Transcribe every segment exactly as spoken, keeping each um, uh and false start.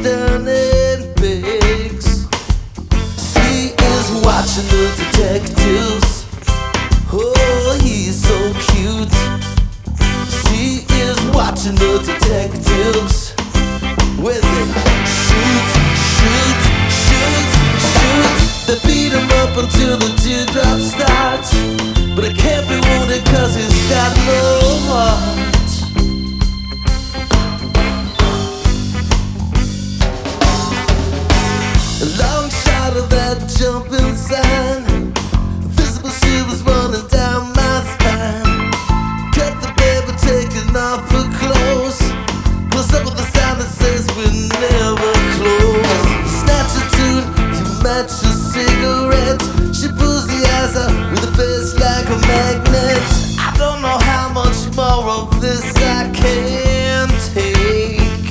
down and begs. She is watching the detectives. Oh, he's so cute. She is watching the detectives. Where they shoot, shoot, shoot, shoot. They beat him up until the teardrops start. But it can't be wounded cause he's got no heart. A long shot of that jumping sign. Visible shivers running down my spine. Cut the baby taking off her clothes. Close up with the sound that says we're never close. Snatch a tune, you match a cigarette. She pulls the eyes out with a face like a magnet. I don't know how much more of this I can take.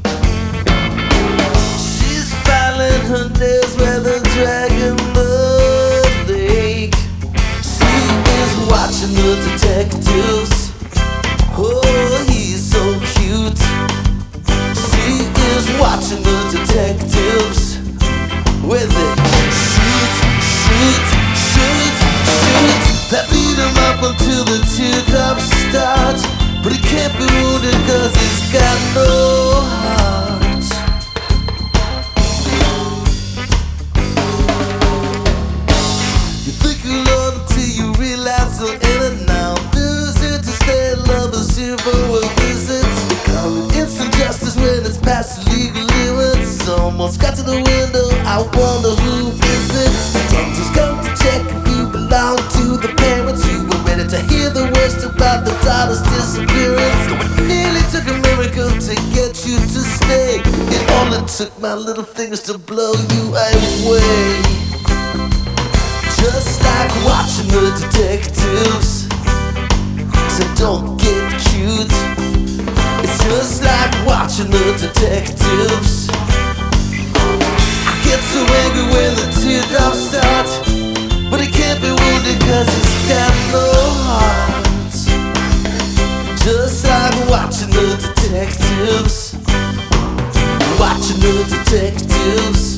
She's filing her nails where they're dragging the lake. She is watching the detectives. Oh, he's so cute. She is watching the detectives. Where they shoot, shoot, shoot, shoot. They beat him up until the teardrops start. But he can't be wounded cause he's got no heart. You think you love until you realize you're in it now. Visit to stay, love is here for a visit. They call it instant justice when it's past legal limits. Almost got to the window, I wonder who is it. Detectives come to check if you belong to the parents. You were ready to hear the worst about the daughter's disappearance. It nearly took a miracle to get you to stay. It only took my little fingers to blow you away. Just like watching the detectives. So don't get cute. It's just like watching the detectives. I get so angry when the teardrops start. But he can't be wounded cause he's got no heart. Just like watching the detectives. Watching the detectives.